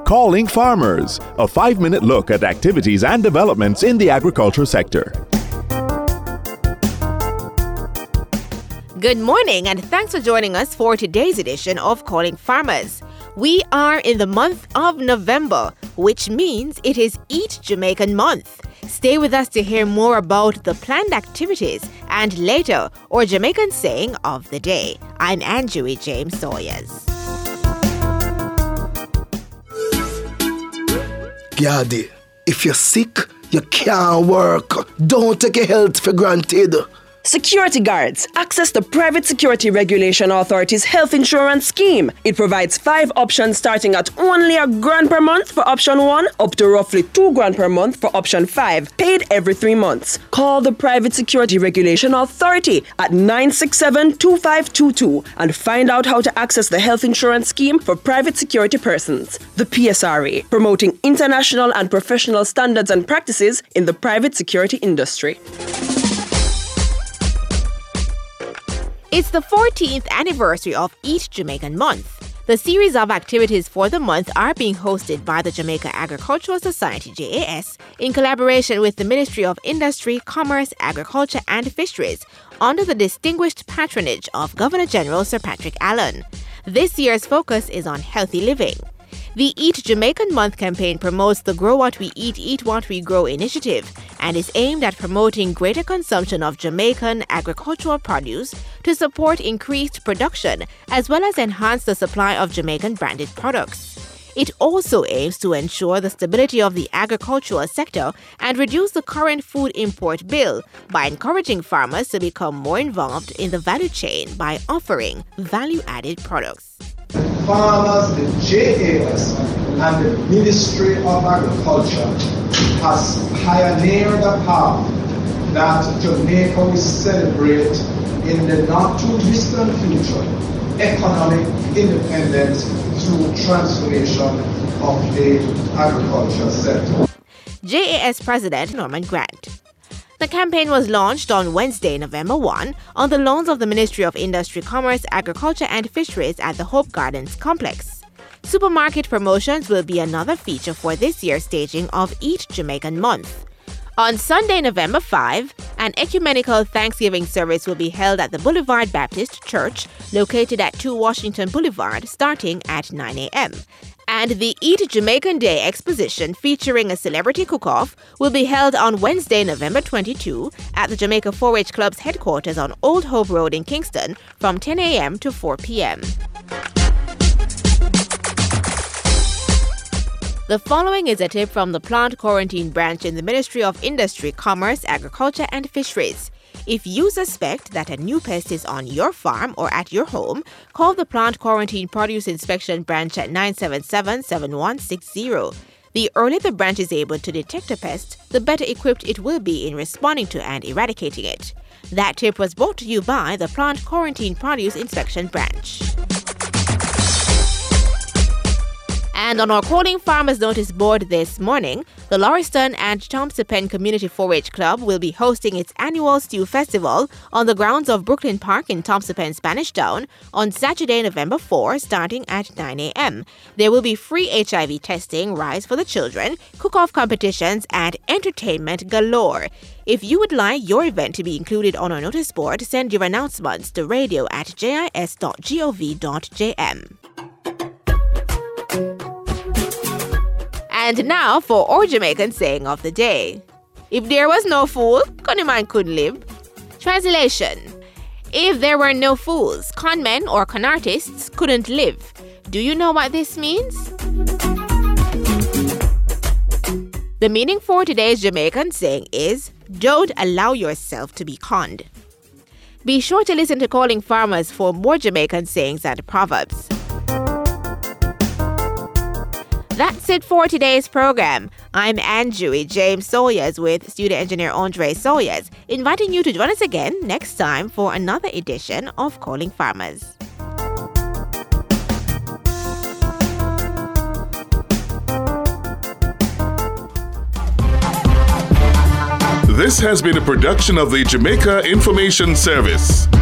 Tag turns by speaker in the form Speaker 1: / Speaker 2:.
Speaker 1: Calling Farmers, a 5-minute look at activities and developments in the agriculture sector.
Speaker 2: Good morning, and thanks for joining us for today's edition of Calling Farmers. We are in the month of November, which means it is Eat Jamaican Month. Stay with us to hear more about the planned activities and later, our Jamaican saying of the day. I'm Anjoy James Sawyers.
Speaker 3: Yardy, if you're sick, you can't work. Don't take your health for granted.
Speaker 4: Security guards access the Private Security Regulation Authority's health insurance scheme. It provides 5 options starting at only $1,000 per month for option 1, up to roughly $2,000 per month for option 5, paid every 3 months. Call the Private Security Regulation Authority at 967-2522 and find out how to access the health insurance scheme for private security persons. The PSRA, promoting international and professional standards and practices in the private security industry.
Speaker 2: It's the 14th anniversary of Eat Jamaican Month. The series of activities for the month are being hosted by the Jamaica Agricultural Society, JAS, in collaboration with the Ministry of Industry, Commerce, Agriculture and Fisheries, under the distinguished patronage of Governor-General Sir Patrick Allen. This year's focus is on healthy living. The Eat Jamaican Month campaign promotes the Grow What We Eat What We Grow initiative and is aimed at promoting greater consumption of Jamaican agricultural produce to support increased production as well as enhance the supply of Jamaican branded products. It also aims to ensure the stability of the agricultural sector and reduce the current food import bill by encouraging farmers to become more involved in the value chain by offering value-added products.
Speaker 5: Farmers, the JAS, and the Ministry of Agriculture has pioneered a path that Jamaica will celebrate in the not-too-distant future, economic independence through transformation of the agriculture sector.
Speaker 2: JAS President Norman Grant. The campaign was launched on Wednesday, November 1, on the lawns of the Ministry of Industry, Commerce, Agriculture and Fisheries at the Hope Gardens complex. Supermarket promotions will be another feature for this year's staging of Eat Jamaican Month. On Sunday, November 5, an ecumenical Thanksgiving service will be held at the Boulevard Baptist Church, located at 2 Washington Boulevard, starting at 9 a.m. And the Eat Jamaican Day exposition featuring a celebrity cook-off will be held on Wednesday, November 22 at the Jamaica 4-H Club's headquarters on Old Hope Road in Kingston from 10 a.m. to 4 p.m. The following is a tip from the Plant Quarantine Branch in the Ministry of Industry, Commerce, Agriculture and Fisheries. If you suspect that a new pest is on your farm or at your home, call the Plant Quarantine Produce Inspection Branch at 977-7160. The earlier the branch is able to detect a pest, the better equipped it will be in responding to and eradicating it. That tip was brought to you by the Plant Quarantine Produce Inspection Branch. And on our Calling Farmers notice board this morning, the Lauriston and Tomsipen Community 4-H Club will be hosting its annual Stew Festival on the grounds of Brooklyn Park in Tomsipen, Spanish Town on Saturday, November 4, starting at 9 a.m. There will be free HIV testing, rides for the children, cook-off competitions, and entertainment galore. If you would like your event to be included on our notice board, send your announcements to radio@jis.gov.jm. And now for our Jamaican saying of the day. If there was no fool, conman couldn't live. Translation. If there were no fools, conmen or con artists couldn't live. Do you know what this means? The meaning for today's Jamaican saying is, don't allow yourself to be conned. Be sure to listen to Calling Farmers for more Jamaican sayings and proverbs. That's it for today's program. I'm Anjoy James Sawyers with studio engineer Andre Sawyers, inviting you to join us again next time for another edition of Calling Farmers.
Speaker 1: This has been a production of the Jamaica Information Service.